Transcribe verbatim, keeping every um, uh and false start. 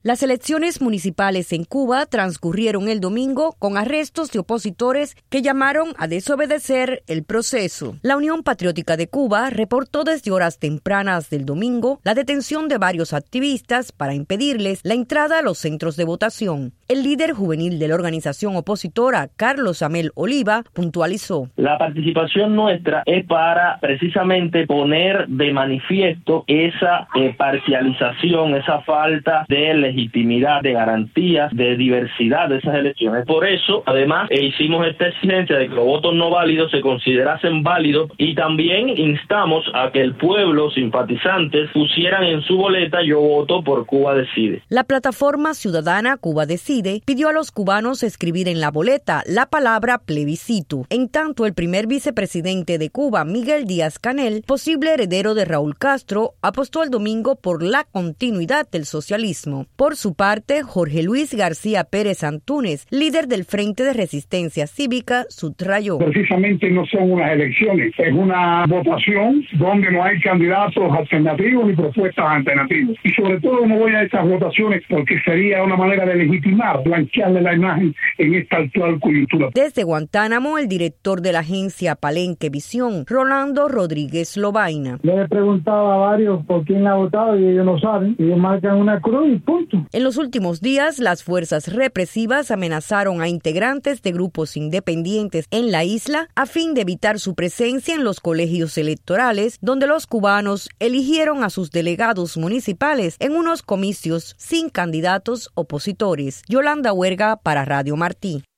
Las elecciones municipales en Cuba transcurrieron el domingo con arrestos de opositores que llamaron a desobedecer el proceso. La Unión Patriótica de Cuba reportó desde horas tempranas del domingo la detención de varios activistas para impedirles la entrada a los centros de votación. El líder juvenil de la organización opositora, Carlos Amel Oliva, puntualizó: La participación nuestra es para precisamente poner de manifiesto esa eh, parcialización, esa falta de legitimidad, de garantías, de diversidad de esas elecciones. Por eso, además, eh, hicimos esta exigencia de que los votos no válidos se considerasen válidos y también instamos a que el pueblo, simpatizantes, pusieran en su boleta "Yo voto por Cuba Decide". La plataforma ciudadana Cuba Decide pidió a los cubanos escribir en la boleta la palabra plebiscito. En tanto, el primer vicepresidente de Cuba, Miguel Díaz-Canel, posible heredero de Raúl Castro, apostó el domingo por la continuidad del socialismo. Por su parte, Jorge Luis García Pérez Antúnez, líder del Frente de Resistencia Cívica, subrayó: Precisamente no son unas elecciones, es una votación donde no hay candidatos alternativos ni propuestas alternativas. Y sobre todo no voy a estas votaciones porque sería una manera de legitimar, blancharle la imagen en esta actual coyuntura. Desde Guantánamo, el director de la agencia Palenque Visión, Rolando Rodríguez Lobaina. Le he preguntado a varios por quién ha votado y ellos no saben. Ellos marcan una cruz y punto. En los últimos días, las fuerzas represivas amenazaron a integrantes de grupos independientes en la isla a fin de evitar su presencia en los colegios electorales, donde los cubanos eligieron a sus delegados municipales en unos comicios sin candidatos opositores. Yolanda Huerga para Radio Martí.